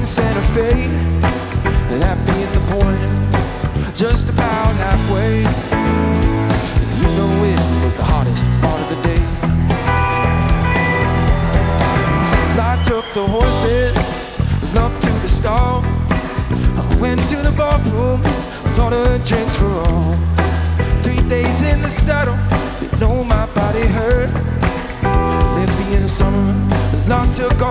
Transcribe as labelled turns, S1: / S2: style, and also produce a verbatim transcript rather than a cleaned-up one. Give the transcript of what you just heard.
S1: in Santa Fe. That being the point, just about halfway. You know it was the hottest part of the day. I took the horses up to the stall. I went to the ballroom, ordered drinks for all. Three days in the saddle, you know my body hurt. It being summer, the lock took off.